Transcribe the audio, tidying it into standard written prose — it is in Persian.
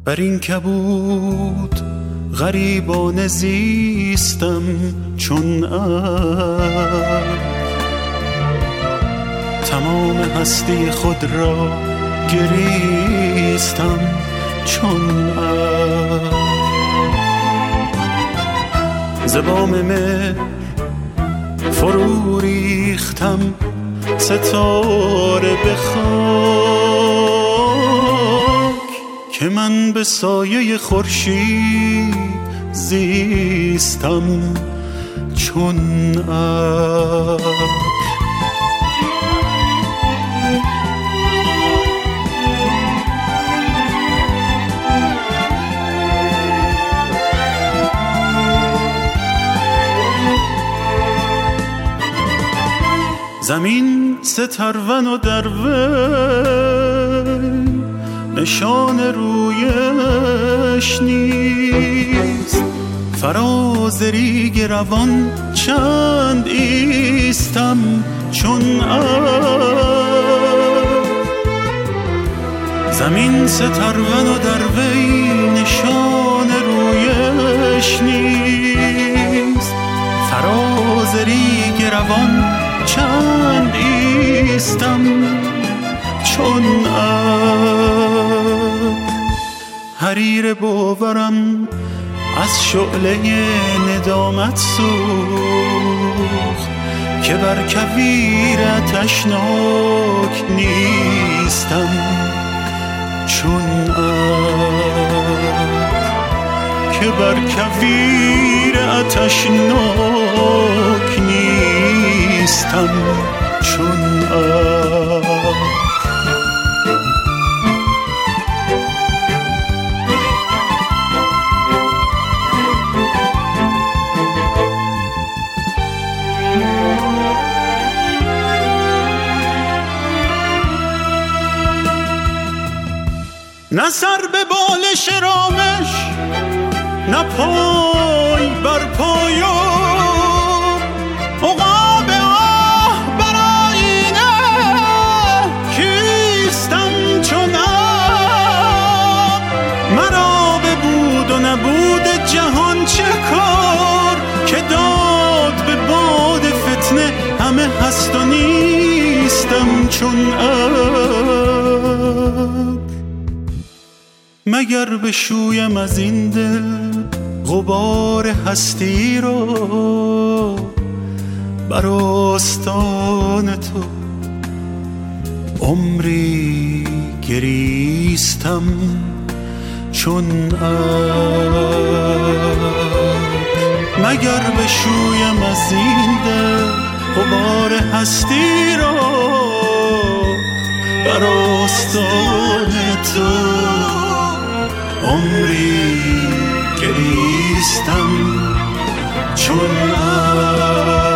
بر این کبود غریبانه زیستم چون تمام هستی خود را گریستم چون ز بام مهر فرو ریختم ستاره به خاک که من به سایه خورشید زیستم چون زمین سترون و در وی نشان رویش نیست، فراز ریگ روان چند ایستم چون زمین سترون و در وی نشان رویش نیست، فراز ریگ روان چند ایستم چون حریر باورم از شعله ندامت سوخت که بر کویر تشناک نیستم چون که بر کویر تشناک نیستم چون نه سر به بالش رامش، نه پای بر پای عقاب آه بر آینه کیستم چون مرا به بود و نبود جهان چه کار که داد به باد فتنه همه هست و نیستم چون مگر بشویم از این دل غبار هستی را بر آستان تو عمری گریستم چون مگر بشویم از این دل غبار هستی را بر آستان تو عمری گریستم چون